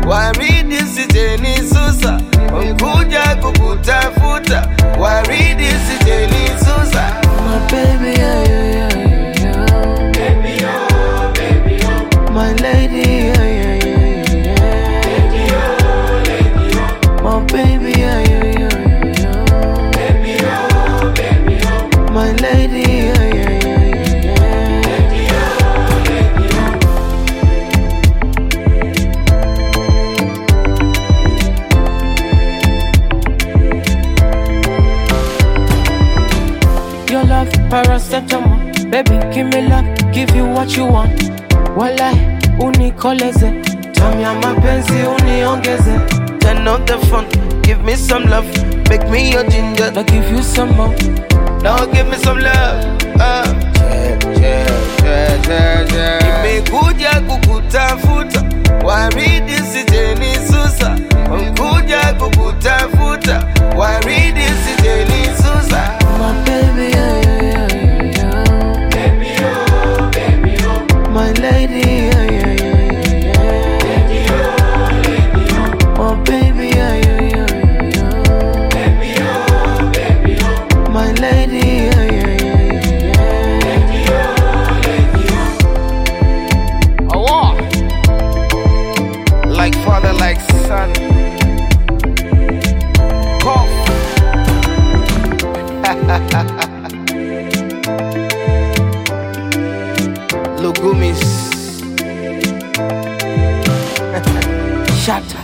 waridi sijeni susa, kuja kukutafuta, waridi sijeni susa. My baby, yeah, yeah, yeah, yeah. Baby, oh, baby, oh. My lady, yeah, yeah, yeah, yeah. Lady, oh, lady, oh. My baby, yeah, yeah, yeah, yeah. Baby, oh, baby, oh. My lady, yeah, yeah, yeah, yeah. Lady, oh, lady, oh. Your love, paracetamol. Baby, give me love, give you what you want. Walai, unikoleze. Tamu ya mapenzi uniongeze. Turn on the phone, give me some love, make me your ginger. I'll give you some more. Now give me some love. Nimekuja kukutafuta, waridi sijeni susa. Nimekuja kukutafuta, waridi sijeni susa. My baby, yeah, yeah, yeah, yeah. Baby, oh, baby, oh. My lady, yeah, yeah, yeah, yeah. Lady, oh, lady, oh. Oh, baby, yeah, yeah, yeah, yeah. Baby, oh, baby, oh. My lady, yeah, yeah, yeah, yeah. Lady, oh, lady, oh. Oh, like father, like son. Cough. Lugumis. Shut